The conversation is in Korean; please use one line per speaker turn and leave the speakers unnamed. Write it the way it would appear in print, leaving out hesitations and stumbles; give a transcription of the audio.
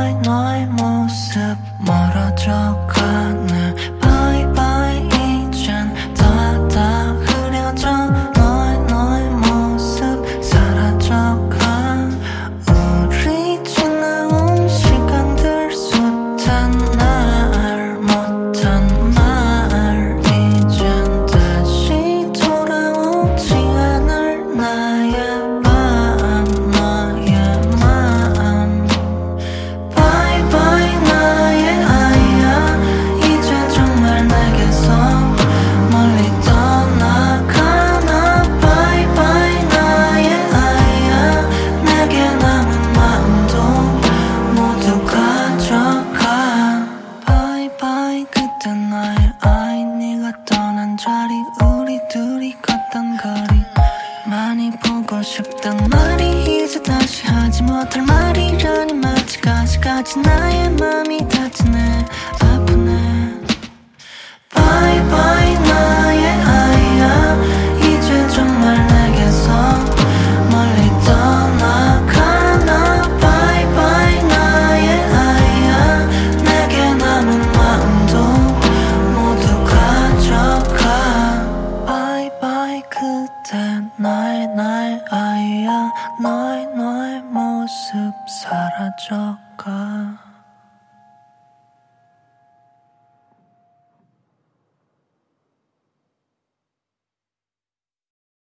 너의 모습 멀어져가네. Bye bye 이젠 다 흐려져. 너의 모습 사라져가. 우리 지나온 시간들 숱한 날 못한 말 이젠 다시 돌아오지 않을 나의 맘 너의 맘. Bye bye 나의 아이야. 이제 정말 내게서 멀리 떠나가나. Bye bye 나의 아이야. 내게 남은 마음도 모두 가져가. Bye bye 그때 나의 아이. 네가 떠난 자리 우리 둘이 걷던 거리 많이 보고 싶단 말이 이제 다시 하지 못할 말이라니. 마치까지 나의 맘이 다치네 아프네. Bye bye 나의 아이야. 이제 정말 내게서 멀리 떠나가나. Bye bye 나의 아이야. 내게 남은 마음도 모두 가져가. Bye bye 그대 나의 아이야. 너의 모습 사라져가.